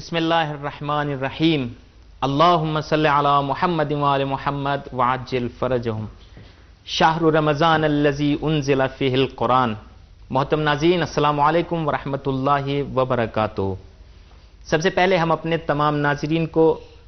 بسم اللہ الرحمن الرحیم اللہم صلی علی محمد وآل محمد وعجل فرجہم شہر رمضان الذی انزل فیہ القرآن۔ محترم ناظرین، السلام علیکم ورحمۃ اللہ وبرکاتہ۔ سب سے پہلے ہم اپنے تمام ناظرین کو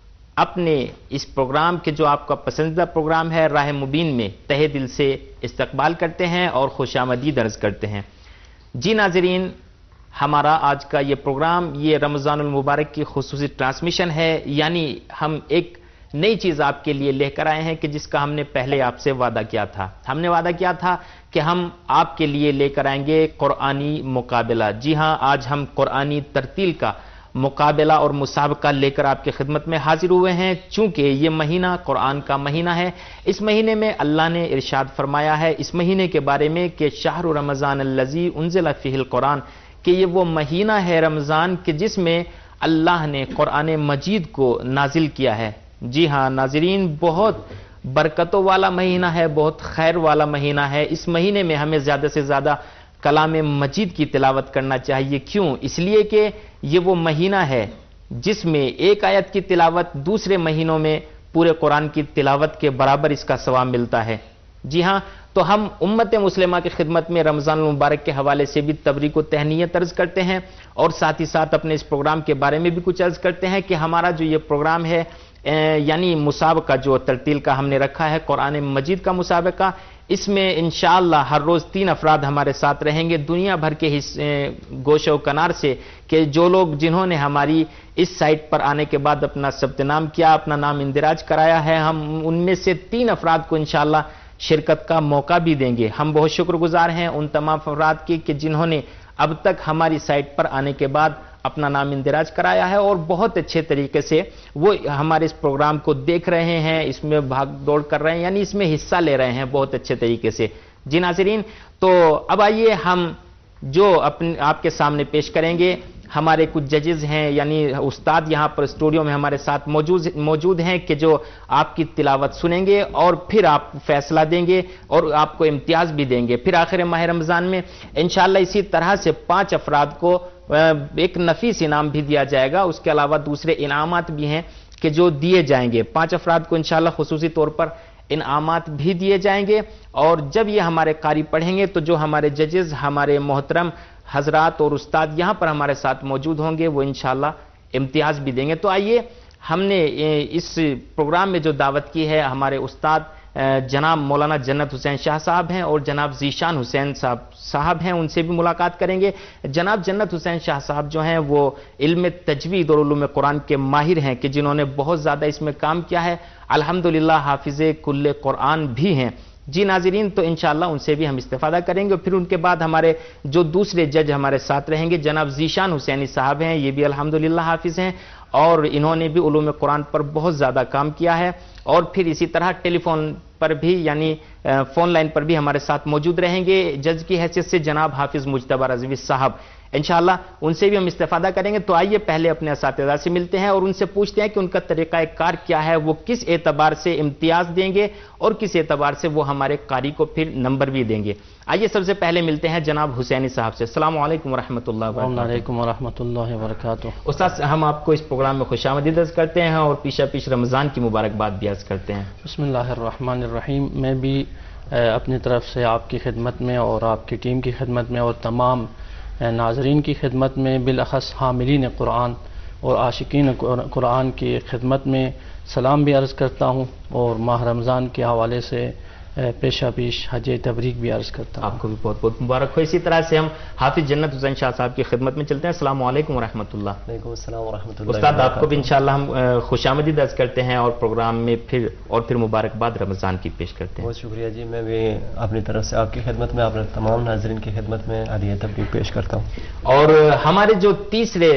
اپنے اس پروگرام کے جو آپ کا پسندیدہ پروگرام ہے راہ مبین میں تہہ دل سے استقبال کرتے ہیں اور خوش آمدید عرض کرتے ہیں۔ جی ناظرین، ہمارا آج کا یہ پروگرام یہ رمضان المبارک کی خصوصی ٹرانسمیشن ہے، یعنی ہم ایک نئی چیز آپ کے لیے لے کر آئے ہیں کہ جس کا ہم نے پہلے آپ سے وعدہ کیا تھا۔ ہم نے وعدہ کیا تھا کہ ہم آپ کے لیے لے کر آئیں گے قرآنی مقابلہ۔ جی ہاں، آج ہم قرآنی ترتیل کا مقابلہ اور مسابقہ لے کر آپ کی خدمت میں حاضر ہوئے ہیں۔ چونکہ یہ مہینہ قرآن کا مہینہ ہے، اس مہینے میں اللہ نے ارشاد فرمایا ہے اس مہینے کے بارے میں کہ شہر رمضان الذی انزل فیہ القرآن، کہ یہ وہ مہینہ ہے رمضان کہ جس میں اللہ نے قرآن مجید کو نازل کیا ہے۔ جی ہاں ناظرین، بہت برکتوں والا مہینہ ہے، بہت خیر والا مہینہ ہے۔ اس مہینے میں ہمیں زیادہ سے زیادہ کلام مجید کی تلاوت کرنا چاہیے۔ کیوں؟ اس لیے کہ یہ وہ مہینہ ہے جس میں ایک آیت کی تلاوت دوسرے مہینوں میں پورے قرآن کی تلاوت کے برابر اس کا ثواب ملتا ہے۔ جی ہاں، تو ہم امت مسلمہ کی خدمت میں رمضان المبارک کے حوالے سے بھی تبریک و تہنیت عرض کرتے ہیں اور ساتھ ہی ساتھ اپنے اس پروگرام کے بارے میں بھی کچھ عرض کرتے ہیں کہ ہمارا جو یہ پروگرام ہے یعنی مسابقہ جو ترتیل کا ہم نے رکھا ہے قرآن مجید کا مسابقہ، اس میں انشاءاللہ ہر روز 3 افراد ہمارے ساتھ رہیں گے دنیا بھر کے گوشہ و کنار سے، کہ جو لوگ جنہوں نے ہماری اس سائٹ پر آنے کے بعد اپنا ثبت نام کیا، اپنا نام اندراج کرایا ہے، ہم ان میں سے 3 افراد کو انشاءاللہ شرکت کا موقع بھی دیں گے۔ ہم بہت شکر گزار ہیں ان تمام افراد کی کہ جنہوں نے اب تک ہماری سائٹ پر آنے کے بعد اپنا نام اندراج کرایا ہے اور بہت اچھے طریقے سے وہ ہمارے اس پروگرام کو دیکھ رہے ہیں، اس میں بھاگ دوڑ کر رہے ہیں، یعنی اس میں حصہ لے رہے ہیں بہت اچھے طریقے سے۔ جی ناظرین، تو اب آئیے ہم جو آپ کے سامنے پیش کریں گے، ہمارے کچھ ججز ہیں یعنی استاد یہاں پر اسٹوڈیو میں ہمارے ساتھ موجود ہیں کہ جو آپ کی تلاوت سنیں گے اور پھر آپ فیصلہ دیں گے اور آپ کو امتیاز بھی دیں گے۔ پھر آخر ماہ رمضان میں انشاءاللہ اسی طرح سے 5 افراد کو ایک نفیس انعام بھی دیا جائے گا، اس کے علاوہ دوسرے انعامات بھی ہیں کہ جو دیے جائیں گے۔ 5 افراد کو انشاءاللہ خصوصی طور پر انعامات بھی دیے جائیں گے، اور جب یہ ہمارے قاری پڑھیں گے تو جو ہمارے ججز، ہمارے محترم حضرات اور استاد یہاں پر ہمارے ساتھ موجود ہوں گے وہ انشاءاللہ امتیاز بھی دیں گے۔ تو آئیے، ہم نے اس پروگرام میں جو دعوت کی ہے ہمارے استاد جناب مولانا جنت حسین شاہ صاحب ہیں اور جناب ذیشان حسین صاحب ہیں، ان سے بھی ملاقات کریں گے۔ جناب جنت حسین شاہ صاحب جو ہیں وہ علم تجوید اور علوم قرآن کے ماہر ہیں کہ جنہوں نے بہت زیادہ اس میں کام کیا ہے، الحمدللہ حافظ کل قرآن بھی ہیں۔ جی ناظرین، تو انشاءاللہ ان سے بھی ہم استفادہ کریں گے، اور پھر ان کے بعد ہمارے جو دوسرے جج ہمارے ساتھ رہیں گے جناب ذیشان حسینی صاحب ہیں، یہ بھی الحمدللہ حافظ ہیں اور انہوں نے بھی علوم قرآن پر بہت زیادہ کام کیا ہے، اور پھر اسی طرح ٹیلی فون پر بھی یعنی فون لائن پر بھی ہمارے ساتھ موجود رہیں گے جج کی حیثیت سے جناب حافظ مجتبی رضوی صاحب، انشاءاللہ ان سے بھی ہم استفادہ کریں گے۔ تو آئیے پہلے اپنے اساتذہ سے ملتے ہیں اور ان سے پوچھتے ہیں کہ ان کا طریقہ کار کیا ہے، وہ کس اعتبار سے امتیاز دیں گے اور کس اعتبار سے وہ ہمارے قاری کو پھر نمبر بھی دیں گے۔ آئیے سب سے پہلے ملتے ہیں جناب حسینی صاحب سے۔ السلام علیکم ورحمۃ اللہ وبرکاتہ۔ وعلیکم ورحمۃ اللہ وبرکاتہ۔ استاد، ہم آپ کو اس پروگرام میں خوش آمدید عرض کرتے ہیں اور پیشہ پیش رمضان کی مبارکباد بھی عرض کرتے ہیں۔ بسم اللہ الرحمن الرحیم۔ میں بھی اپنی طرف سے آپ کی خدمت میں اور آپ کی ٹیم کی خدمت میں اور تمام ناظرین کی خدمت میں، بالاخص حاملین قرآن اور عاشقین قرآن کی خدمت میں سلام بھی عرض کرتا ہوں، اور ماہ رمضان کے حوالے سے پیشہ پیش حج تبریک بھی عرض کرتا ہوں۔ آپ کو بھی بہت بہت مبارک ہو۔ اسی طرح سے ہم حافظ جنت حسین شاہ صاحب کی خدمت میں چلتے ہیں۔ السلام علیکم ورحمۃ اللہ۔ وعلیکم السلام ورحمۃ اللہ۔ استاد، آپ کو بھی انشاءاللہ ہم خوش آمدید عرض کرتے ہیں اور پروگرام میں پھر مبارکباد رمضان کی پیش کرتے ہیں۔ بہت شکریہ جی، میں بھی اپنی طرف سے آپ کی خدمت میں، آپ تمام ناظرین کی خدمت میں ہدیہ تبریک پیش کرتا ہوں۔ اور ہمارے جو تیسرے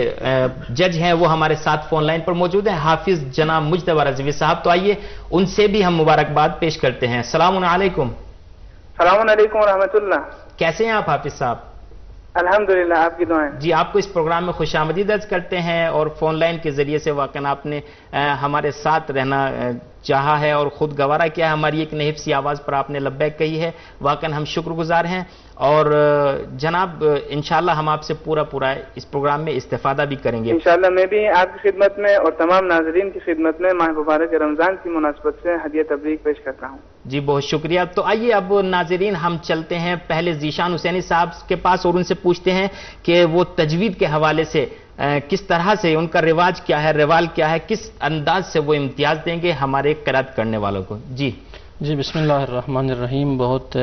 جج ہیں وہ ہمارے ساتھ فون لائن پر موجود ہیں، حافظ جناب مجتبی رضوی صاحب، تو آئیے ان سے بھی ہم مبارکباد پیش کرتے ہیں۔ السلام علیکم۔ السلام علیکم ورحمۃ اللہ۔ کیسے ہیں آپ حافظ صاحب؟ الحمدللہ، آپ کی دعائیں۔ جی، آپ کو اس پروگرام میں خوش آمدید عرض کرتے ہیں، اور فون لائن کے ذریعے سے واقعا آپ نے ہمارے ساتھ رہنا چاہا ہے اور خود گوارا کیا ہے، ہماری ایک نحیف سی آواز پر آپ نے لبیک کہی ہے، واقعا ہم شکر گزار ہیں۔ اور جناب انشاءاللہ ہم آپ سے پورا اس پروگرام میں استفادہ بھی کریں گے. انشاءاللہ میں بھی آپ کی خدمت میں اور تمام ناظرین کی خدمت میں ماہ مبارک رمضان کی مناسبت سے ہدیہ تبریک پیش کرتا ہوں. جی بہت شکریہ. تو آئیے اب ناظرین ہم چلتے ہیں پہلے ذیشان حسینی صاحب کے پاس اور ان سے پوچھتے ہیں کہ وہ تجوید کے حوالے سے کس طرح سے ان کا رواج کیا ہے، روال کیا ہے، کس انداز سے وہ امتیاز دیں گے ہمارے قرات کرنے والوں کو. جی بسم اللہ الرحمن الرحیم. بہت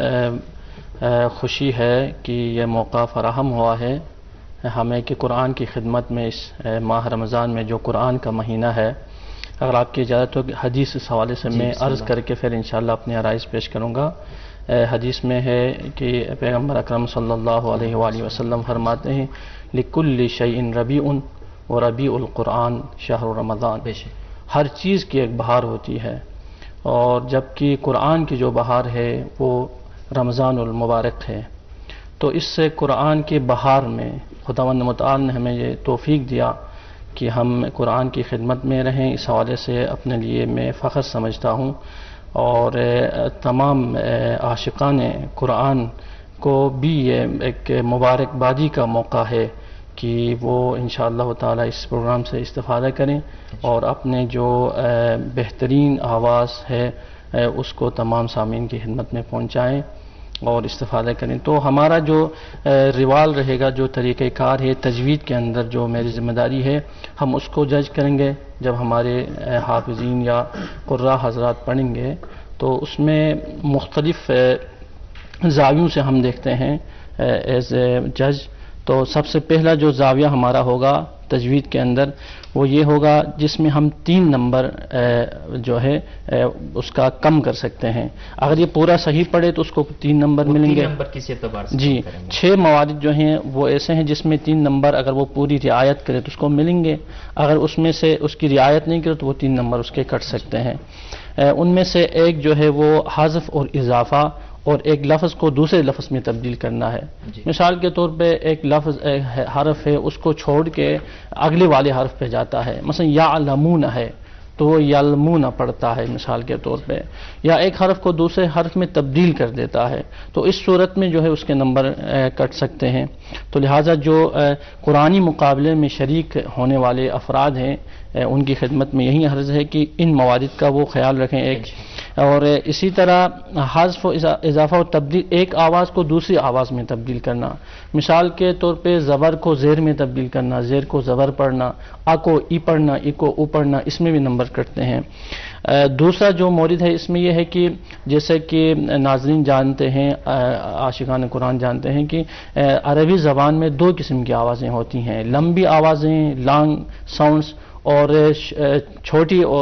خوشی ہے کہ یہ موقع فراہم ہوا ہے ہمیں کہ قرآن کی خدمت میں اس ماہ رمضان میں جو قرآن کا مہینہ ہے، اگر آپ کی اجازت ہو حدیث اس حوالے سے میں عرض کر کے پھر انشاءاللہ اپنے عرائض پیش کروں گا. حدیث میں ہے کہ پیغمبر اکرم صلی اللہ علیہ وآلہ وسلم فرماتے ہیں لِكُلِّ شَيْءٍ رَبِيعٌ وَرَبِيعُ الْقُرْآنِ شَهْرُ رمضان. ہر چیز کی ایک بہار ہوتی ہے اور جبکہ قرآن کی جو بہار ہے وہ رمضان المبارک ہے. تو اس سے قرآن کی بہار میں خداوند متعال نے ہمیں یہ توفیق دیا کہ ہم قرآن کی خدمت میں رہیں. اس حوالے سے اپنے لیے میں فخر سمجھتا ہوں اور تمام عاشقان قرآن کو بھی یہ ایک مبارکبادی کا موقع ہے کہ وہ انشاءاللہ تعالی اس پروگرام سے استفادہ کریں اور اپنے جو بہترین آواز ہے اس کو تمام سامعین کی خدمت میں پہنچائیں اور استفادہ کریں. تو ہمارا جو روال رہے گا، جو طریقہ کار ہے تجوید کے اندر جو میری ذمہ داری ہے، ہم اس کو جج کریں گے جب ہمارے حافظین یا قراء حضرات پڑھیں گے. تو اس میں مختلف زاویوں سے ہم دیکھتے ہیں ایز اے جج. تو سب سے پہلا جو زاویہ ہمارا ہوگا تجوید کے اندر وہ یہ ہوگا جس میں ہم 3 نمبر جو ہے اس کا کم کر سکتے ہیں. اگر یہ پورا صحیح پڑھے تو اس کو 3 نمبر ملیں گے. 3 نمبر کس اعتبار سے؟ جی 6 موارد جو ہیں وہ ایسے ہیں جس میں 3 نمبر اگر وہ پوری رعایت کرے تو اس کو ملیں گے. اگر اس میں سے اس کی رعایت نہیں کرے تو وہ 3 نمبر اس کے کٹ سکتے ہیں. ان میں سے ایک جو ہے وہ حذف اور اضافہ اور ایک لفظ کو دوسرے لفظ میں تبدیل کرنا ہے. مثال کے طور پہ ایک لفظ حرف ہے اس کو چھوڑ کے اگلے والے حرف پہ جاتا ہے. مثلا یعلمون ہے تو وہ یعلمون پڑھتا ہے مثال کے طور پہ، یا ایک حرف کو دوسرے حرف میں تبدیل کر دیتا ہے. تو اس صورت میں جو ہے اس کے نمبر کٹ سکتے ہیں. تو لہٰذا جو قرآنی مقابلے میں شریک ہونے والے افراد ہیں ان کی خدمت میں یہی عرض ہے کہ ان موارد کا وہ خیال رکھیں. ایک اور اسی طرح حذف و اضافہ و تبدیل، ایک آواز کو دوسری آواز میں تبدیل کرنا. مثال کے طور پہ زبر کو زیر میں تبدیل کرنا، زیر کو زبر پڑھنا، آ کو ای پڑھنا، ای کو او پڑھنا، اس میں بھی نمبر کٹتے ہیں. دوسرا جو مورد ہے اس میں یہ ہے کہ جیسے کہ ناظرین جانتے ہیں، عاشقان قرآن جانتے ہیں کہ عربی زبان میں 2 قسم کی آوازیں ہوتی ہیں، لمبی آوازیں لانگ ساؤنڈز اور چھوٹی اور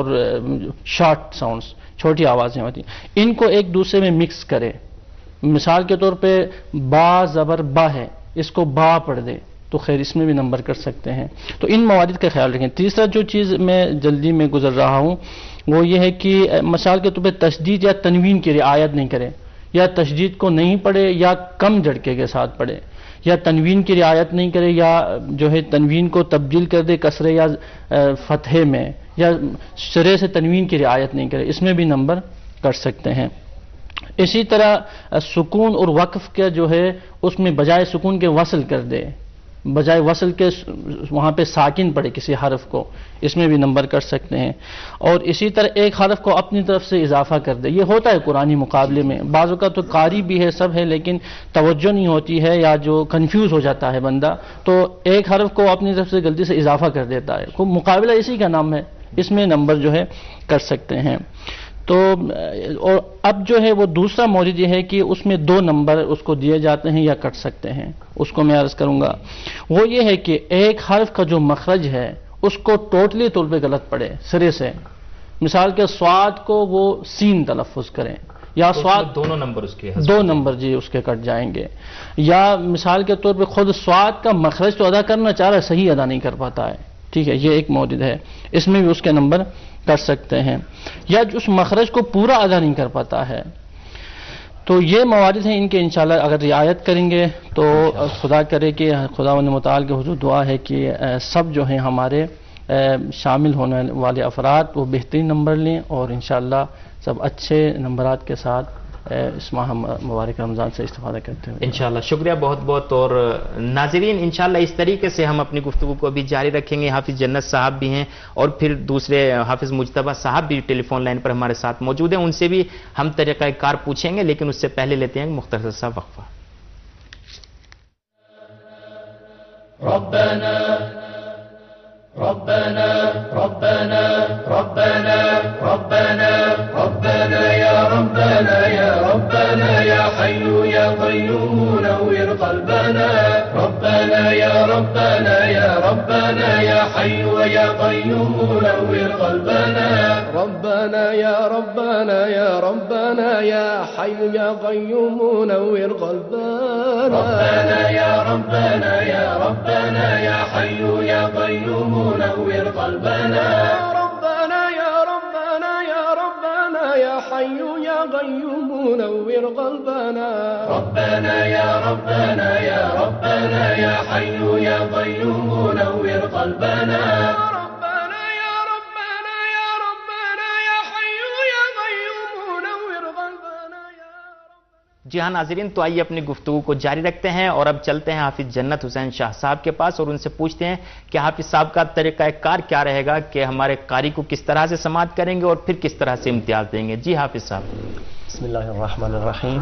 شارٹ ساؤنڈز، چھوٹی آوازیں ہوتی ہیں. ان کو ایک دوسرے میں مکس کرے. مثال کے طور پہ با زبر با ہے، اس کو با پڑھ دے تو خیر اس میں بھی نمبر کر سکتے ہیں. تو ان موارد کا خیال رکھیں. تیسرا جو چیز میں جلدی میں گزر رہا ہوں وہ یہ ہے کہ مثال کے طور پہ تشدید یا تنوین کی رعایت نہیں کرے، یا تشدید کو نہیں پڑھے یا کم جھٹکے کے ساتھ پڑھے، یا تنوین کی رعایت نہیں کرے یا جو ہے تنوین کو تبدیل کر دے کسرے یا فتحے میں، یا سرے سے تنوین کی رعایت نہیں کرے، اس میں بھی نمبر کر سکتے ہیں. اسی طرح سکون اور وقف کا جو ہے اس میں بجائے سکون کے وصل کر دے، بجائے وصل کے وہاں پہ ساکن پڑے کسی حرف کو، اس میں بھی نمبر کر سکتے ہیں. اور اسی طرح ایک حرف کو اپنی طرف سے اضافہ کر دے. یہ ہوتا ہے قرآنی مقابلے میں، بعض اوقات تو قاری بھی ہے سب ہے لیکن توجہ نہیں ہوتی ہے یا جو کنفیوز ہو جاتا ہے بندہ تو ایک حرف کو اپنی طرف سے غلطی سے اضافہ کر دیتا ہے. مقابلہ اسی کا نام ہے، اس میں نمبر جو ہے کر سکتے ہیں. تو اور اب جو ہے وہ دوسرا مورد یہ ہے کہ اس میں 2 نمبر اس کو دیے جاتے ہیں یا کٹ سکتے ہیں. اس کو میں عرض کروں گا. وہ یہ ہے کہ ایک حرف کا جو مخرج ہے اس کو ٹوٹلی طور پہ غلط پڑھے سرے سے. مثال کے سواد کو وہ سین تلفظ کریں یا سواد، دونوں نمبر اس کے 2 نمبر جی اس کے کٹ جائیں گے. یا مثال کے طور پہ خود سواد کا مخرج تو ادا کرنا چاہ رہا ہے، صحیح ادا نہیں کر پاتا ہے. ٹھیک ہے، یہ ایک مورد ہے، اس میں بھی اس کے نمبر کر سکتے ہیں. یا اس مخرج کو پورا ادا نہیں کر پاتا ہے. تو یہ موارد ہیں ان کے انشاءاللہ اگر رعایت کریں گے تو خدا کرے کہ خداوند متعال کے حضور دعا ہے کہ سب جو ہیں ہمارے شامل ہونے والے افراد وہ بہترین نمبر لیں اور انشاءاللہ سب اچھے نمبرات کے ساتھ اس ماہ مبارک رمضان سے استفادہ کرتے ہیں انشاءاللہ. شکریہ بہت بہت. اور ناظرین انشاءاللہ اس طریقے سے ہم اپنی گفتگو کو بھی جاری رکھیں گے. حافظ جنت صاحب بھی ہیں اور پھر دوسرے حافظ مجتبیٰ صاحب بھی ٹیلی فون لائن پر ہمارے ساتھ موجود ہیں. ان سے بھی ہم طریقہ کار پوچھیں گے، لیکن اس سے پہلے لیتے ہیں مختصر سا وقفہ. ربنا ربنا ربنا ربنا ربنا ربنا يا ربنا يا ربنا يا حي يا قيوم نور قلبنا ربنا يا ربنا يا ربنا يا حي يا قيوم نور قلبنا ربنا يا ربنا يا ربنا يا حي يا قيوم نور قلبنا ربنا يا ربنا يا ربنا يا حي يا قيوم نور قلبنا ربنا يا ربنا يا ربنا يا حي يا قيوم نور قلبنا ربنا يا ربنا يا ربنا يا حي يا قيوم نور قلبنا ربنا يا ربنا يا ربنا يا حي يا قيوم نور قلبنا. جی ہاں ناظرین، تو آئیے اپنی گفتگو کو جاری رکھتے ہیں اور اب چلتے ہیں حافظ جنت حسین شاہ صاحب کے پاس اور ان سے پوچھتے ہیں کہ حافظ صاحب کا طریقہ کار کیا رہے گا کہ ہمارے قاری کو کس طرح سے سماعت کریں گے اور پھر کس طرح سے امتیاز دیں گے. جی حافظ صاحب. بسم اللہ الرحمن الرحیم.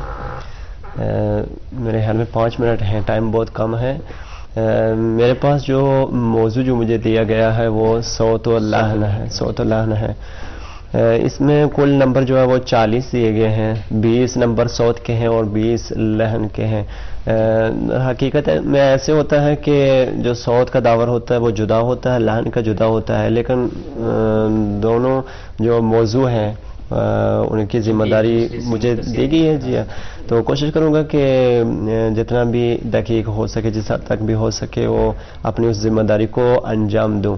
میرے خیال میں 5 منٹ ہیں، ٹائم بہت کم ہے. میرے پاس جو موضوع جو مجھے دیا گیا ہے وہ صوت و لحن ہے. صوت و لحن ہے. اس میں کل نمبر جو ہے وہ 40 دیے گئے ہیں. 20 نمبر صوت کے ہیں اور 20 لحن کے ہیں. حقیقت میں ایسے ہوتا ہے کہ جو صوت کا داور ہوتا ہے وہ جدا ہوتا ہے، لحن کا جدا ہوتا ہے، لیکن دونوں جو موضوع ہیں ان کی ذمہ داری مجھے دی گئی ہے. جی تو کوشش کروں گا کہ جتنا بھی دقیق ہو سکے، جس حد تک بھی ہو سکے وہ اپنی اس ذمہ داری کو انجام دوں.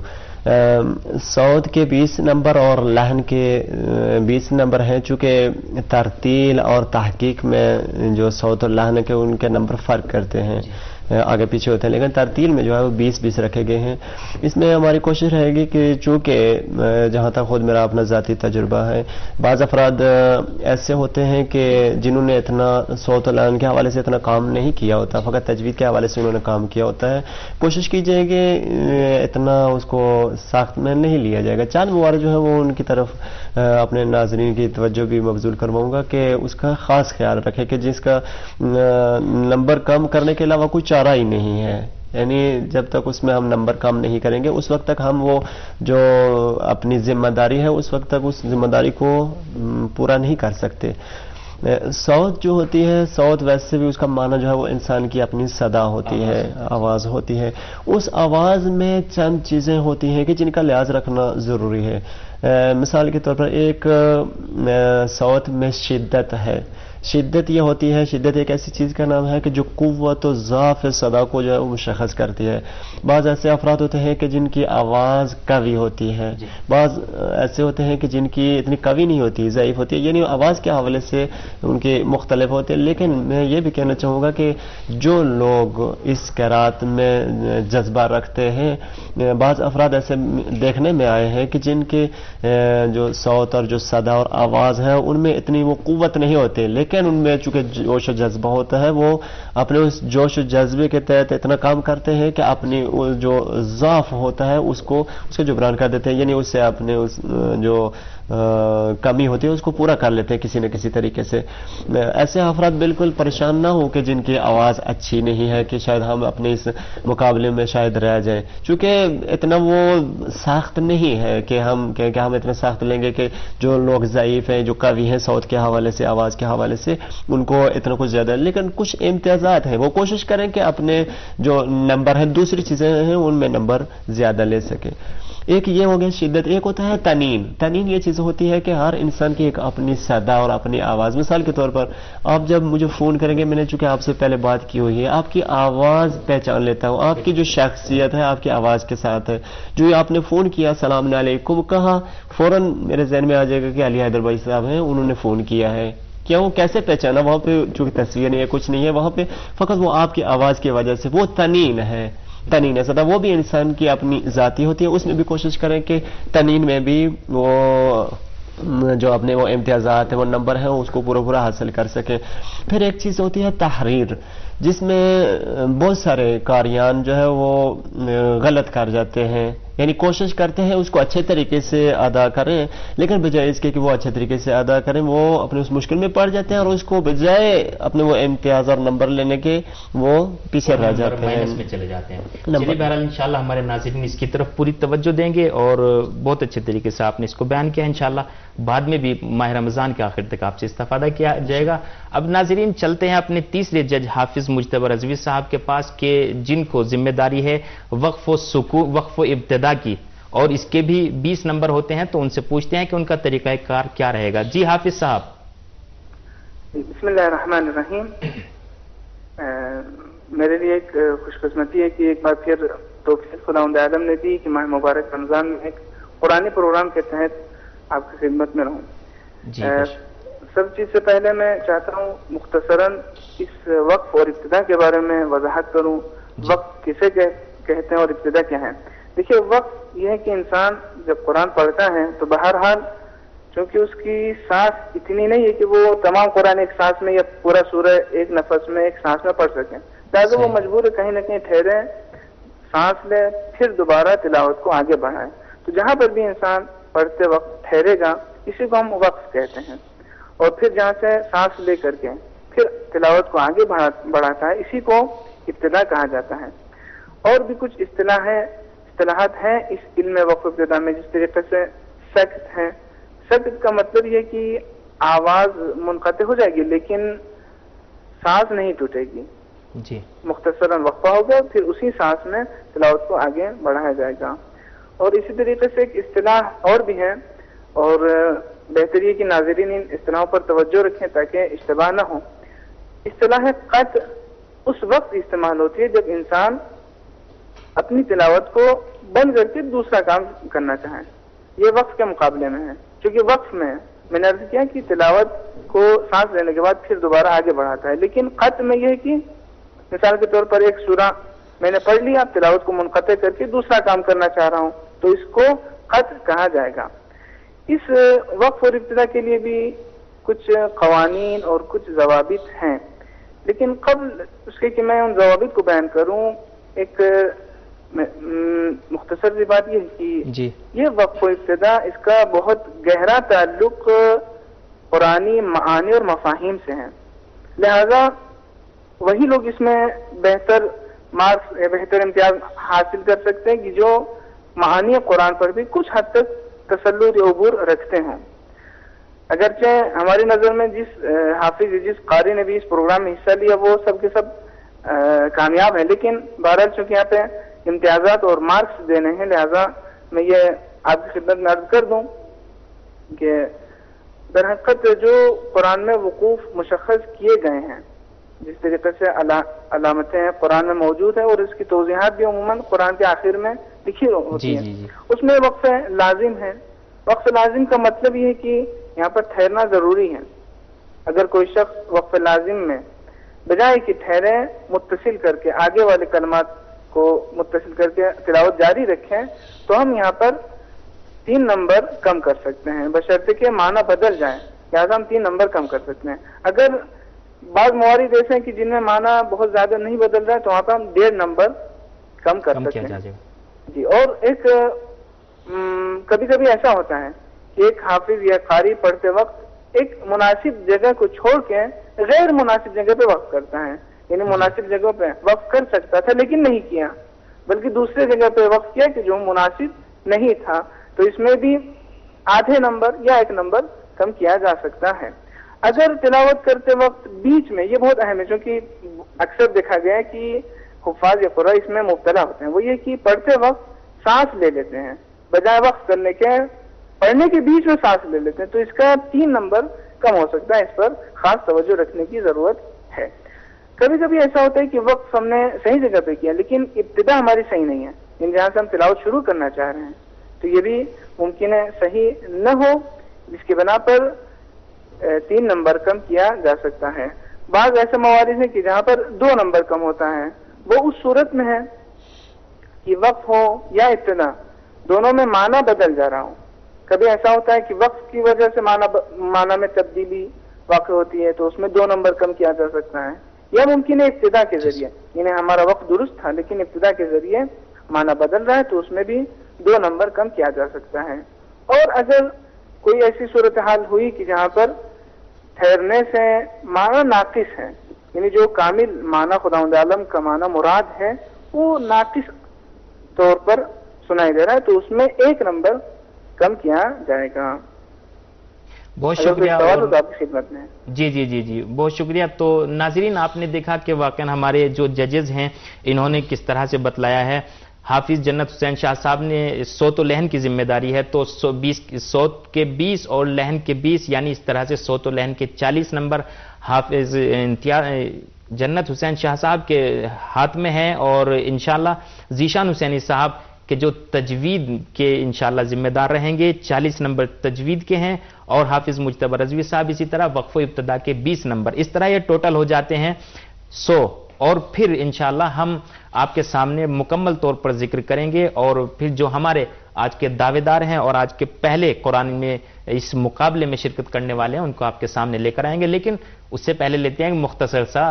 صوت کے 20 نمبر اور لحن کے 20 نمبر ہیں. چونکہ ترتیل اور تحقیق میں جو صوت اور لحن کے ان کے نمبر فرق کرتے ہیں، آگے پیچھے ہوتے ہیں، لیکن ترتیل میں جو ہے وہ 20 رکھے گئے ہیں. اس میں ہماری کوشش رہے گی کہ چونکہ جہاں تک خود میرا اپنا ذاتی تجربہ ہے، بعض افراد ایسے ہوتے ہیں کہ جنہوں نے اتنا صوت و لحن کے حوالے سے اتنا کام نہیں کیا ہوتا، فقط تجوید کے حوالے سے انہوں نے کام کیا ہوتا ہے. کوشش کیجیے کہ اتنا اس کو ساخت میں نہیں لیا جائے گا. چاند مبارک جو ہے وہ ان کی طرف اپنے ناظرین کی توجہ بھی مبذول کرواؤں گا کہ اس کا خاص خیال رکھے کہ جس کا نمبر کم کرنے کے علاوہ کوئی چارہ ہی نہیں ہے. یعنی جب تک اس میں ہم نمبر کم نہیں کریں گے اس وقت تک ہم وہ جو اپنی ذمہ داری ہے اس وقت تک اس ذمہ داری کو پورا نہیں کر سکتے. صوت جو ہوتی ہے، صوت ویسے بھی اس کا معنی جو ہے وہ انسان کی اپنی صدا ہوتی ہے، آواز ہوتی ہے. اس آواز میں چند چیزیں ہوتی ہیں کہ جن کا لحاظ رکھنا ضروری ہے. مثال کے طور پر ایک صوت میں شدت ہے. شدت یہ ہوتی ہے، شدت ایک ایسی چیز کا نام ہے کہ جو قوت و ضعف صدا کو جو ہے وہ مشخص کرتی ہے. بعض ایسے افراد ہوتے ہیں کہ جن کی آواز قوی ہوتی ہے، بعض ایسے ہوتے ہیں کہ جن کی اتنی قوی نہیں ہوتی، ضعیف ہوتی ہے. یعنی آواز کے حوالے سے ان کے مختلف ہوتے ہیں. لیکن میں یہ بھی کہنا چاہوں گا کہ جو لوگ اس قرات میں جذبہ رکھتے ہیں، بعض افراد ایسے دیکھنے میں آئے ہیں کہ جن کے جو صوت اور جو صدا اور آواز ہے ان میں اتنی وہ قوت نہیں ہوتی، لیکن ان میں چونکہ جوش و جذبہ ہوتا ہے وہ اپنے اس جوش و جذبے کے تحت اتنا کام کرتے ہیں کہ اپنی جو ضعف ہوتا ہے اس کو جبران کر دیتے ہیں. یعنی اس سے اپنے اس جو کمی ہوتی ہے اس کو پورا کر لیتے ہیں کسی نہ کسی طریقے سے. ایسے افراد بالکل پریشان نہ ہو کہ جن کی آواز اچھی نہیں ہے کہ شاید ہم اپنے اس مقابلے میں شاید رہ جائیں، چونکہ اتنا وہ ساخت نہیں ہے کہ ہم اتنا ساخت لیں گے کہ جو لوگ ضعیف ہیں، جو قوی ہیں صوت کے حوالے سے، آواز کے حوالے سے، ان کو اتنا کچھ زیادہ ہے. لیکن کچھ امتیازات ہیں، وہ کوشش کریں کہ اپنے جو نمبر ہیں دوسری چیزیں ہیں ان میں نمبر زیادہ لے سکیں. ایک یہ ہو گیا شدت. ایک ہوتا ہے تنین. تنین یہ چیز ہوتی ہے کہ ہر انسان کی ایک اپنی صدا اور اپنی آواز. مثال کے طور پر آپ جب مجھے فون کریں گے، میں نے چونکہ آپ سے پہلے بات کی ہوئی ہے، آپ کی آواز پہچان لیتا ہوں، آپ کی جو شخصیت ہے آپ کی آواز کے ساتھ ہے. جو آپ نے فون کیا، السلام علیکم کہا، فوراً میرے ذہن میں آ جائے گا کہ علی حیدر بھائی صاحب ہیں، انہوں نے فون کیا ہے. کیوں؟ کیسے پہچانا؟ وہاں پہ چونکہ تصویر نہیں ہے، کچھ نہیں ہے، وہاں پہ فقط وہ آپ کی آواز کی وجہ سے. وہ تنین ہے. تنین صدا وہ بھی انسان کی اپنی ذاتی ہوتی ہے. اس میں بھی کوشش کریں کہ تنین میں بھی وہ جو اپنے وہ امتیازات ہیں وہ نمبر ہیں اس کو پورا حاصل کر سکیں. پھر ایک چیز ہوتی ہے تحریر، جس میں بہت سارے قاریان جو ہے وہ غلط کر جاتے ہیں، یعنی کوشش کرتے ہیں اس کو اچھے طریقے سے ادا کریں، لیکن بجائے اس کے کہ وہ اچھے طریقے سے ادا کریں وہ اپنے اس مشکل میں پڑ جاتے ہیں اور اس کو بجائے اپنے وہ امتیاز اور نمبر لینے کے وہ پیچھے رہ جاتے ہیں، مائنس میں چلے جاتے ہیں. چلیے بہرحال انشاءاللہ ہمارے ناظرین اس کی طرف پوری توجہ دیں گے اور بہت اچھے طریقے سے آپ نے اس کو بیان کیا. انشاءاللہ بعد میں بھی ماہ رمضان کے آخر تک آپ سے استفادہ کیا جائے گا. اب ناظرین چلتے ہیں اپنے تیسرے جج حافظ مجتبی رضوی صاحب کے پاس کہ جن کو ذمہ داری ہے وقف و ابتدا کی، اور اس کے بھی 20 نمبر ہوتے ہیں، تو ان سے پوچھتے ہیں کہ ان کا طریقہ کار کیا رہے گا. جی حافظ صاحب. بسم اللہ الرحمن الرحیم. میرے لیے ایک خوش قسمتی ہے کہ ایک بار پھر توفیق خداوند عالم نے دی کہ ماہ مبارک رمضان میں ایک قرآنی پروگرام کے تحت آپ کی خدمت میں رہوں. جی سب چیز سے پہلے میں چاہتا ہوں مختصراً اس وقف اور ابتدا کے بارے میں وضاحت کروں. وقف کسے کہتے ہیں اور ابتدا کیا ہے؟ دیکھیے، وقف یہ ہے کہ انسان جب قرآن پڑھتا ہے تو بہرحال چونکہ اس کی سانس اتنی نہیں ہے کہ وہ تمام قرآن ایک سانس میں یا پورا سورہ ایک نفس میں ایک سانس میں پڑھ سکیں، لہٰذا وہ مجبور ہے کہیں نہ کہیں ٹھہرے، سانس لے، پھر دوبارہ تلاوت کو آگے بڑھائے. تو جہاں پر بھی انسان پڑھتے وقت ٹھہرے گا اسی کو ہم وقف کہتے ہیں، اور پھر جہاں سے سانس لے کر کے پھر تلاوت کو آگے بڑھاتا ہے اسی کو ابتدا کہا جاتا ہے. اور بھی کچھ اصطلاحات ہیں اس علم وقف ابتدا میں، جس طریقے سے سکت ہے. سکت کا مطلب یہ کہ آواز منقطع ہو جائے گی لیکن سانس نہیں ٹوٹے گی. جی مختصراً وقفہ ہوگا پھر اسی سانس میں تلاوت کو آگے بڑھایا جائے گا. اور اسی طریقے سے ایک اصطلاح اور بھی ہے، اور بہتر یہ کہ ناظرین ان اصطلاحوں پر توجہ رکھیں تاکہ اشتباہ نہ ہو. اصطلاح قطع اس وقت استعمال ہوتی ہے جب انسان اپنی تلاوت کو بند کر کے دوسرا کام کرنا چاہیں. یہ وقف کے مقابلے میں ہے، چونکہ وقف میں نے عرض کیا کہ تلاوت کو سانس لینے کے بعد پھر دوبارہ آگے بڑھاتا ہے، لیکن قطع میں یہ ہے کہ مثال کے طور پر ایک سورہ میں نے پڑھ لیا، تلاوت کو منقطع کر کے دوسرا کام کرنا چاہ رہا ہوں تو اس کو قطع کہا جائے گا. اس وقف اور ابتدا کے لیے بھی کچھ قوانین اور کچھ ضوابط ہیں، لیکن قبل اس کے کہ میں ان ضوابط کو بیان کروں ایک مختصر سی بات یہ ہے کہ یہ وقف و ابتدا اس کا بہت گہرا تعلق قرآنی معانی اور مفاہیم سے ہے، لہذا وہی لوگ اس میں بہتر مارکس یا بہتر امتیاز حاصل کر سکتے ہیں کہ جو معانی قرآن پر بھی کچھ حد تک تسلط یا عبور رکھتے ہیں. اگرچہ ہماری نظر میں جس حافظ جس قاری نے بھی اس پروگرام میں حصہ لیا وہ سب کے سب کامیاب ہیں، لیکن بہرحال چونکہ یہاں پہ امتیازات اور مارکس دینے ہیں لہذا میں یہ آپ کی خدمت میں عرض کر دوں کہ در حقیقت جو قرآن میں وقوف مشخص کیے گئے ہیں، جس طریقے سے علامتیں قرآن میں موجود ہیں اور اس کی توضیحات بھی عموماً قرآن کے آخر میں لکھی ہوتی ہیں، اس میں وقف لازم ہے. وقف لازم کا مطلب یہ ہے کہ یہاں پر ٹھہرنا ضروری ہے. اگر کوئی شخص وقف لازم میں بجائے کہ ٹھہرے متصل کر کے آگے والے کلمات کو متصل کر کے تلاوت جاری رکھیں تو ہم یہاں پر 3 نمبر کم کر سکتے ہیں، بشرطے کہ معنی بدل جائیں، لہٰذا ہم 3 نمبر کم کر سکتے ہیں. اگر بعض موارد ایسے ہیں کہ جن میں معنی بہت زیادہ نہیں بدل رہا ہے تو وہاں پہ ہم 1.5 نمبر کم کر سکتے ہیں. جی، اور ایک کبھی کبھی ایسا ہوتا ہے کہ ایک حافظ یا قاری پڑھتے وقت ایک مناسب جگہ کو چھوڑ کے غیر مناسب جگہ پہ وقف کرتا ہے، یعنی مناسب جگہ پہ وقف کر سکتا تھا لیکن نہیں کیا، بلکہ دوسرے جگہ پہ وقف کیا کہ جو مناسب نہیں تھا، تو اس میں بھی آدھے نمبر یا 1 نمبر کم کیا جا سکتا ہے. اگر تلاوت کرتے وقت بیچ میں، یہ بہت اہم ہے چونکہ اکثر دیکھا گیا ہے کہ حفاظ یا قراء اس میں مبتلا ہوتے ہیں، وہ یہ کہ پڑھتے وقت سانس لے لیتے ہیں بجائے وقف کرنے کے، پڑھنے کے بیچ میں سانس لے لیتے ہیں، تو اس کا 3 نمبر کم ہو سکتا ہے. اس پر خاص توجہ رکھنے کی ضرورت ہے. کبھی کبھی ایسا ہوتا ہے کہ وقف ہم نے صحیح جگہ پہ کیا لیکن ابتدا ہماری صحیح نہیں ہے، یعنی جہاں سے ہم تلاوت شروع کرنا چاہ رہے ہیں تو یہ بھی ممکن ہے صحیح نہ ہو، جس کی بنا پر 3 نمبر کم کیا جا سکتا ہے. بعض ایسے موارد ہیں کہ جہاں پر 2 نمبر کم ہوتا ہے، وہ اس صورت میں ہے کہ وقف ہو یا ابتدا دونوں میں معنی بدل جا رہا ہو، کبھی ایسا ہوتا ہے کہ وقت کی وجہ سے معنی میں تبدیلی واقع ہوتی ہے تو اس میں 2 نمبر کم کیا جا سکتا ہے، یا ممکن ہے ابتدا کے ذریعے، یعنی ہمارا وقت درست تھا لیکن ابتدا کے ذریعے معنی بدل رہا ہے تو اس میں بھی 2 نمبر کم کیا جا سکتا ہے۔ اور اگر کوئی ایسی صورتحال ہوئی کہ جہاں پر ٹھہرنے سے معنی ناقص ہے، یعنی جو کامل معنی خداوند عالم کا معنی مراد ہے وہ ناقص طور پر سنائی دے رہا ہے تو اس میں 1 نمبر کم کیا جائے گا۔ بہت شکریہ۔ سوال تو آپ کی خدمت میں جی جی جی جی بہت شکریہ۔ تو ناظرین آپ نے دیکھا کہ واقعا ہمارے جو ججز ہیں انہوں نے کس طرح سے بتلایا ہے۔ حافظ جنت حسین شاہ صاحب نے صوت و لحن کی ذمہ داری ہے تو صوت کے 20 اور لحن کے 20 یعنی اس طرح سے صوت و لحن کے 40 نمبر حافظ جنت حسین شاہ صاحب کے ہاتھ میں ہے، اور انشاءاللہ ذیشان حسینی صاحب کہ جو تجوید کے انشاءاللہ ذمہ دار رہیں گے 40 نمبر تجوید کے ہیں، اور حافظ مجتبی رضوی صاحب اسی طرح وقف و ابتدا کے 20 نمبر، اس طرح یہ ٹوٹل ہو جاتے ہیں 100، اور پھر انشاءاللہ ہم آپ کے سامنے مکمل طور پر ذکر کریں گے، اور پھر جو ہمارے آج کے دعوے دار ہیں اور آج کے پہلے قرآن میں اس مقابلے میں شرکت کرنے والے ہیں ان کو آپ کے سامنے لے کر آئیں گے، لیکن اس سے پہلے لیتے ہیں مختصر سا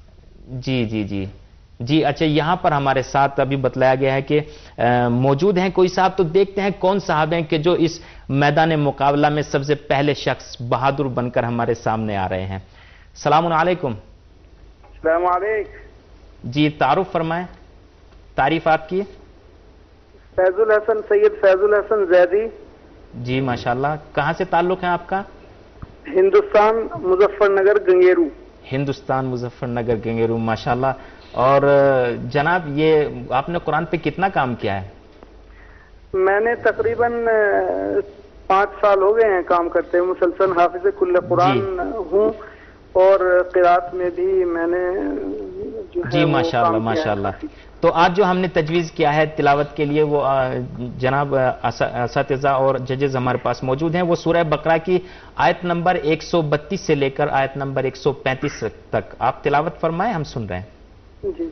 جی اچھا یہاں پر ہمارے ساتھ ابھی بتلایا گیا ہے کہ موجود ہیں کوئی صاحب، تو دیکھتے ہیں کون صاحب ہیں کہ جو اس میدان مقابلہ میں سب سے پہلے شخص بہادر بن کر ہمارے سامنے آ رہے ہیں۔ السلام علیکم۔ السلام علیکم۔ جی تعارف فرمائیں، تعریف آپ کی۔ فیض الحسن، سید فیض الحسن زیدی۔ جی ماشاءاللہ، کہاں سے تعلق ہے آپ کا؟ ہندوستان، مظفر نگر گنگیرو۔ ہندوستان مظفر نگر گنگیرو، ماشاءاللہ۔ اور جناب یہ آپ نے قرآن پہ کتنا کام کیا ہے؟ میں نے تقریباً 5 سال ہو گئے ہیں کام کرتے ہوئے، مسلسل حافظ کل قرآن ہوں، اور قرات میں بھی میں نے جو ہے جی ماشاءاللہ ماشاءاللہ۔ تو آج جو ہم نے تجویز کیا ہے تلاوت کے لیے وہ جناب اساتذہ اور ججز ہمارے پاس موجود ہیں، وہ سورہ بقرہ کی آیت نمبر 132 سے لے کر آیت نمبر 135 تک آپ تلاوت فرمائیں، ہم سن رہے ہیں۔ جی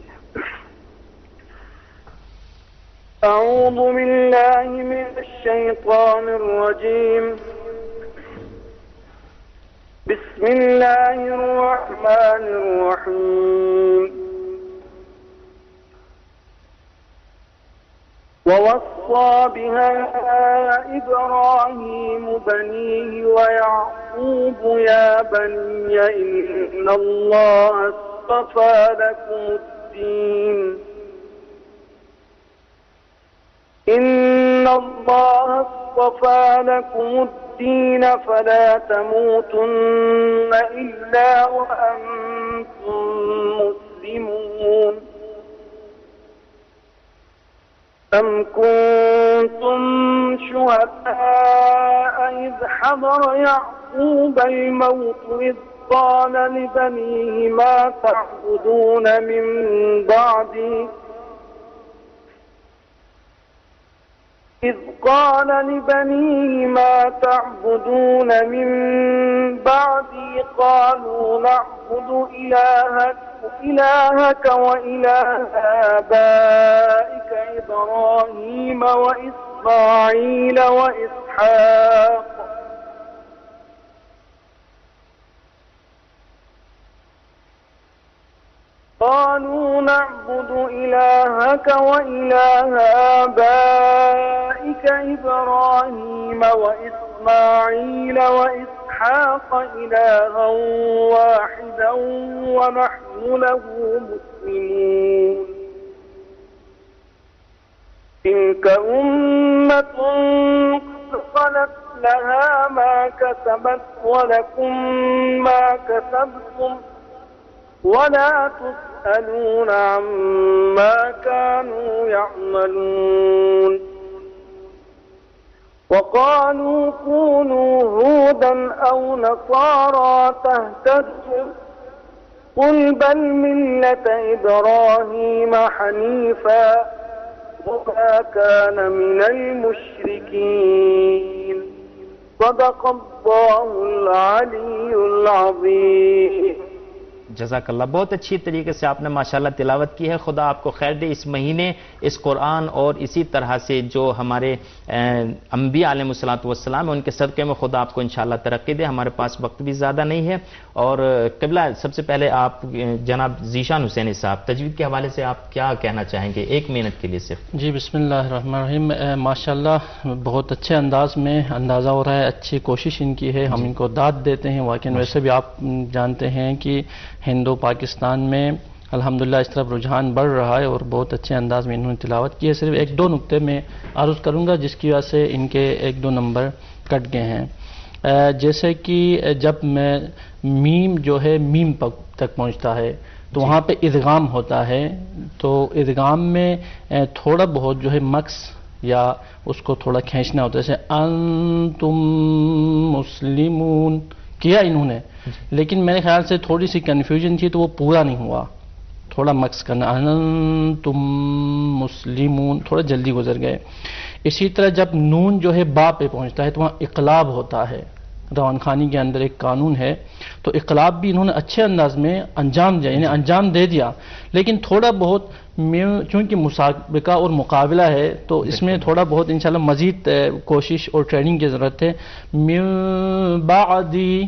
اعوذ باللہ من الشیطان الرجیم، بسم اللہ الرحمن الرحیم، ووصى بها إبراهيم بنيه ويعقوب يا بني إن الله اصطفى لكم الدين فلا تموتن إلا وأنتم مسلمون أم كنتم شهداء إذ حضر يعقوب الموت إذ قال لبنيه ما تعبدون من بعدي قالوا نعبد إلهك وإله آبائك إبراهيم وإسماعيل وإسحاق إلها واحدا ونحن له مسلمون تلك أمة خلت لها ما كسبت ولكم ما كسبتم ولا تسألون عما كانوا يعملون وقالوا كونوا هودا أو نصارى تهتدوا قل بل ملة إبراهيم حنيفا وما كان من المشركين صدق الله العلي العظيم۔ جزاک اللہ، بہت اچھی طریقے سے آپ نے ماشاءاللہ تلاوت کی ہے. خدا آپ کو خیر دے. اس مہینے اس قرآن اور اسی طرح سے جو ہمارے انبیاء علیہ الصلوۃ والسلام ان کے صدقے میں خدا آپ کو انشاءاللہ ترقی دے. ہمارے پاس وقت بھی زیادہ نہیں ہے. اور قبلہ سب سے پہلے آپ جناب ذیشان حسینی صاحب تجوید کے حوالے سے آپ کیا کہنا چاہیں گے 1 منٹ کے لیے صرف؟ جی بسم اللہ الرحمن الرحیم. ماشاءاللہ بہت اچھے انداز میں اندازہ ہو رہا ہے، اچھی کوشش ان کی ہے، ہم ان کو داد دیتے ہیں. واقعی ویسے بھی آپ جانتے ہیں کہ ہندو پاکستان میں الحمدللہ اس طرف رجحان بڑھ رہا ہے اور بہت اچھے انداز میں انہوں نے تلاوت کی ہے. صرف 1-2 نقطے میں عرض کروں گا جس کی وجہ سے ان کے 1-2 نمبر کٹ گئے ہیں. جیسے کہ جب میں میم جو ہے میم تک پہنچتا ہے تو وہاں پہ ادغام ہوتا ہے، تو ادغام میں تھوڑا بہت جو ہے مکس یا اس کو تھوڑا کھینچنا ہوتا ہے، جیسے انتم مسلمون کیا انہوں نے، لیکن میرے خیال سے تھوڑی سی کنفیوژن تھی تو وہ پورا نہیں ہوا. تھوڑا مکس کرنا، انتم مسلمون تھوڑا جلدی گزر گئے. اسی طرح جب نون جو ہے با پہ پہنچتا ہے تو وہاں اقلاب ہوتا ہے. روان خانی کے اندر ایک قانون ہے، تو اقلاب بھی انہوں نے اچھے انداز میں انجام دیا، یعنی انجام دے دیا، لیکن تھوڑا بہت چونکہ مسابقہ اور مقابلہ ہے تو اس میں تھوڑا بہت انشاءاللہ مزید کوشش اور ٹریننگ کی ضرورت ہے. من بعدی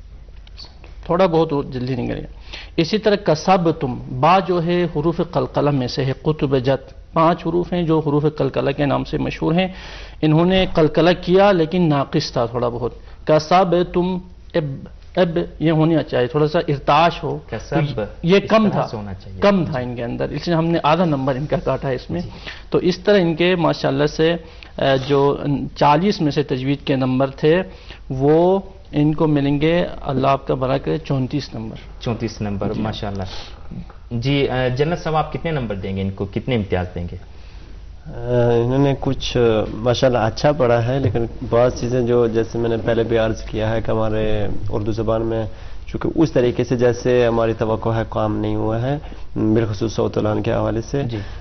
تھوڑا بہت جلدی نہیں کرے گا. اسی طرح کسبتم با جو ہے حروف قلقلہ میں سے ہے. قطب جت 5 حروف ہیں جو حروف قلقلہ کے نام سے مشہور ہیں. انہوں نے قلقلہ کیا لیکن ناقص تھا تھوڑا بہت. کسبتم اب یہ ہونی چاہیے، تھوڑا سا ارتعاش ہو، یہ کم تھا ان کے اندر، اس لیے ہم نے آدھا نمبر ان کا کاٹا ہے اس میں. تو اس طرح ان کے ماشاءاللہ سے جو 40 میں سے تجوید کے نمبر تھے وہ ان کو ملیں گے اللہ آپ کا بھلا کرے 34 نمبر ماشاءاللہ. جی جنت صاحب آپ کتنے نمبر دیں گے ان کو، کتنے امتیاز دیں گے؟ انہوں نے کچھ ماشاءاللہ اچھا پڑھا ہے، لیکن بعض چیزیں جو جیسے میں نے پہلے بھی عرض کیا ہے کہ ہمارے اردو زبان میں چونکہ اس طریقے سے جیسے ہماری توقع ہے کام نہیں ہوا ہے، بالخصوص صوت الان کے حوالے سے.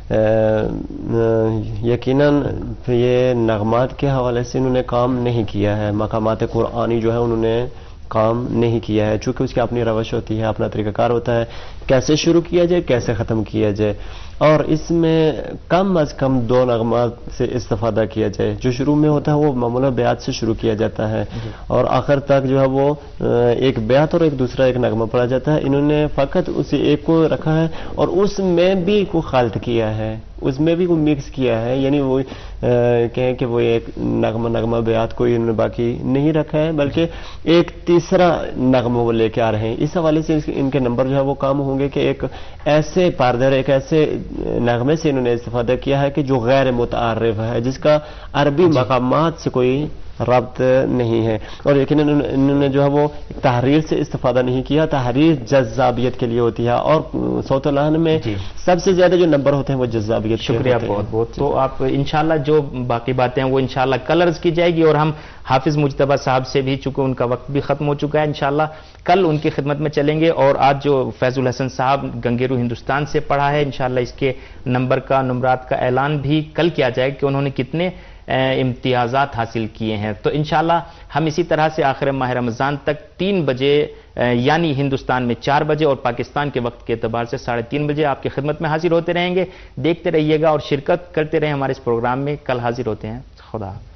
یقیناً یہ نغمات کے حوالے سے انہوں نے کام نہیں کیا ہے. مقامات قرآنی جو ہے انہوں نے کام نہیں کیا ہے، چونکہ اس کی اپنی روش ہوتی ہے، اپنا طریقہ کار ہوتا ہے، کیسے شروع کیا جائے کیسے ختم کیا جائے. اور اس میں کم از کم 2 نغمات سے استفادہ کیا جائے. جو شروع میں ہوتا ہے وہ معمولہ بیعت سے شروع کیا جاتا ہے اور آخر تک جو ہے وہ ایک بیعت اور ایک دوسرا ایک نغمہ پڑھا جاتا ہے. انہوں نے فقط اسی ایک کو رکھا ہے اور اس میں بھی کو خالط کیا ہے، اس میں بھی کو مکس کیا ہے، یعنی وہ کہیں کہ وہ ایک نغمہ بیعت کو انہوں نے باقی نہیں رکھا ہے بلکہ ایک تیسرا نغمہ وہ لے کے آ رہے ہیں. اس حوالے سے ان کے نمبر جو ہے وہ کام ہوں گے کہ ایک ایسے پاردر ایک ایسے نغمے سے انہوں نے استفادہ کیا ہے کہ جو غیر متعارف ہے، جس کا عربی مقامات سے کوئی ربط نہیں ہے. اور لیکن انہوں نے جو ہے وہ تحریر سے استفادہ نہیں کیا. تحریر جذابیت کے لیے ہوتی ہے اور صوت الان میں سب سے زیادہ جو نمبر ہوتے ہیں وہ جذابیت. شکریہ بہت بہت. تو آپ انشاءاللہ جو باقی باتیں ہیں وہ انشاءاللہ کل عرض کی جائے گی اور ہم حافظ مجتبیٰ صاحب سے بھی چونکہ ان کا وقت بھی ختم ہو چکا ہے انشاءاللہ کل ان کی خدمت میں چلیں گے. اور آج جو فیض الحسن صاحب گنگیرو ہندوستان سے پڑھا ہے انشاءاللہ اس کے نمبرات کا اعلان بھی کل کیا جائے کہ انہوں نے کتنے امتیازات حاصل کیے ہیں. تو انشاءاللہ ہم اسی طرح سے آخر ماہ رمضان تک 3 بجے یعنی ہندوستان میں 4 بجے اور پاکستان کے وقت کے اعتبار سے 3:30 بجے آپ کی خدمت میں حاضر ہوتے رہیں گے. دیکھتے رہیے گا اور شرکت کرتے رہیں ہمارے اس پروگرام میں. کل حاضر ہوتے ہیں. خدا حافظ.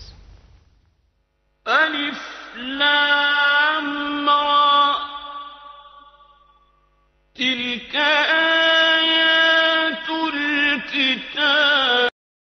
الف لام را تلك آیات الکتاب